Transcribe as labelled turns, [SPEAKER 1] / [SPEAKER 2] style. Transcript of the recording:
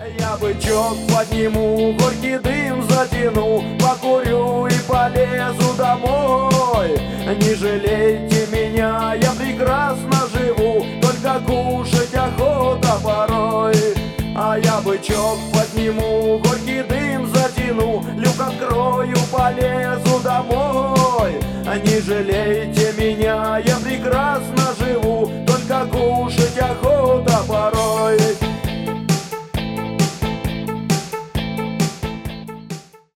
[SPEAKER 1] Я бычок подниму, горький дым затяну, покурю и полезу домой. Не жалейте меня, я прекрасно живу, только кушать охота порой. А я бычок подниму, горький дым затяну, люк открою, полезу домой. Не жалейте